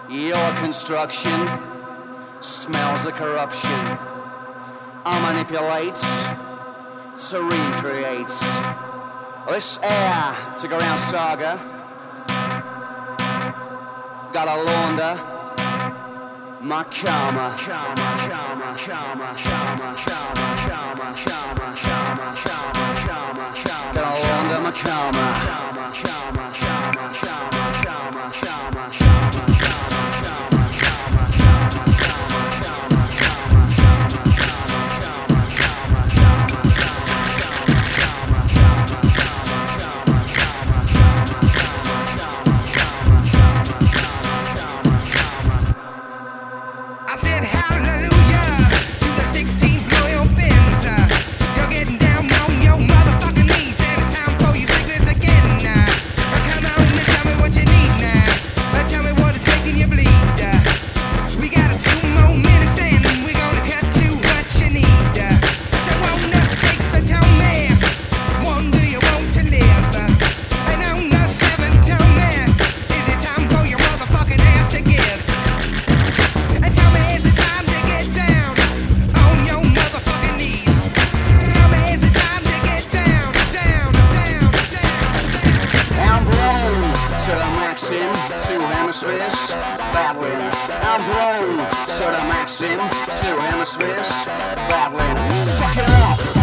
Your construction smells of corruption. I manipulate to recreate. This air to go around saga. Gotta launder my karma. Gotta launder my karma. I said hallelujah to the 16th loyal fins. You're getting down on your motherfucking knees, and it's time for you sickness again. Come on and tell me what you need now. Tell me what is making you bleed. We got 2 more minutes and we're gonna cut to what you need. So on the 6th, tell me, one, do you want to live? And on the 7th, tell me, is it time for your motherfucking ass to give? And tell me, is it time to get down on your motherfucking knees? Tell me, is it time to get down, down, down, down? I'm blown to the maxim, 2 hemispheres battling. I'm blown to the maxim, 2 hemispheres battling. Suck it up.